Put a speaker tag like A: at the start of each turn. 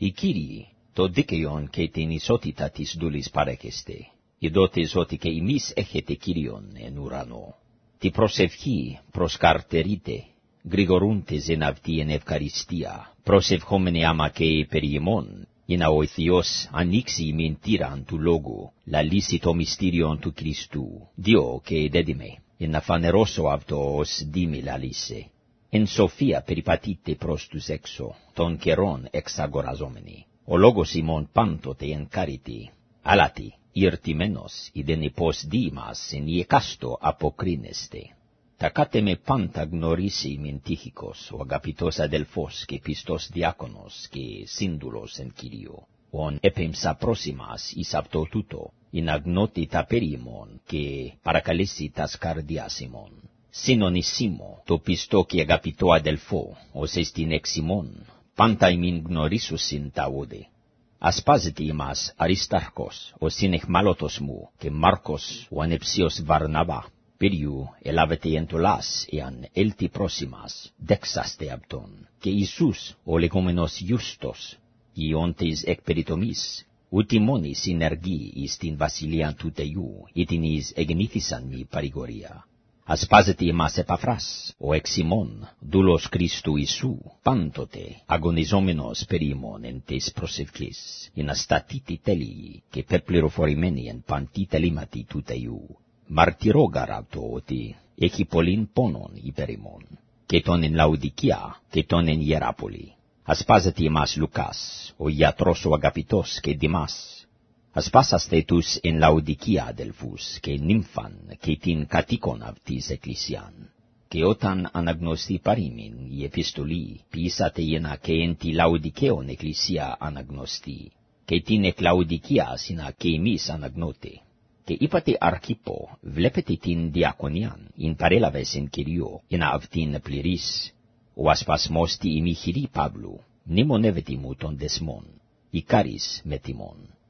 A: Οι Κύριοι, το δίκαιον και την ισότητα της δούλης παρέχεστε, ειδότες ότι και εμείς έχετε Κύριον εν ουρανό. Τη προσευχή προσκαρτερείτε, γρηγορούντες εν αυτή εν ευκαριστία, προσευχόμενοι άμα και περί ημών, για ο Θεός ανοίξει η μεντήραν του λόγου, λαλήσει το μυστήριον του Χριστού, Διό και δέδειμε, για να φανερώσω αυτό ως δίμη λαλήσε. Εν σοφία περιπατείτε προς τους έξω, των καιρών εξαγοραζόμενοι. Ο λόγος ημών πάντοτε εν κάρητη, αλάτι, ηρτημένος, ειδεν υπός δήμας εν ιεκάστο αποκρίνεστε. Τα κάτε με πάντα γνωρίσει μεν Τύχικος, ο αγαπητός αδελφός και πιστός διάκονος και σύντουλος εν Κυρίω, ον έπεμψα πρόσημας εις αυτό τούτο, ειν αγνώτη τα περί ημών και παρακαλέσει τας καρδιάς ημών. Συνονισίμω το πιστό και αγαπητό αδελφό, ως εστιν εξ ημών, πάντα ημίν γνωρίσουσιν τα όδε. Ασπάζεται ημάς Αριστάρχος, ο συνεχμάλωτος μου, και Μάρκος ο ανεψίος Βαρναβά. Περιου ελάβετε εντολάς, εάν έλθει πρόσημας, δέξαστε αυτόν, και Ιησούς ο λεγόμενος Ιούστος, ιόντες εκ περιτομής, ούτι μόνοι συνεργοί εις την βασιλείαν του Θεού, ήτιν εις εγεννήθησαν μη παρηγορία. Ασπάζεται ημάς Επαφράς, ο εξ ημών, δούλος Χριστού Ιησού, πάντοτε αγωνιζόμενος περί ημών εν τες προσευχές, ειν αστατήτη τέλειοι και περπληροφορημένοι εν παντή τελήματι του Θεού. Μαρτυρώ γαράτο ότι έχει πολλήν πόνον υπέρ ημών, και τον εν Λαουδικία και τον εν Ιεράπολη. Ασπάζεται ημάς Λουκάς, ο ιατρός ο αγαπητός και Δημάς. Ασπάσαστε τους εν Λαουδικία αδελφούς και Νύμφαν και την κατοίκον αυτής εκκλησιάν. Και όταν αναγνωστεί παρήμην η επιστολή, ποιήσατε ενα και εν τη Λαουδικαίον εκκλησία αναγνωστεί, και την εκ Λαουδικίας ενα και εμείς αναγνώτε. Και είπατε Αρχίππο, βλέπετε την διακονίαν, ειν παρέλαβες εν Κυρίω, ενα αυτήν πληρής. Ο ασπασμός τη ημιχειρή Παύλου, μνημονεύεται μου των δεσμών, ικάρις με τιμών.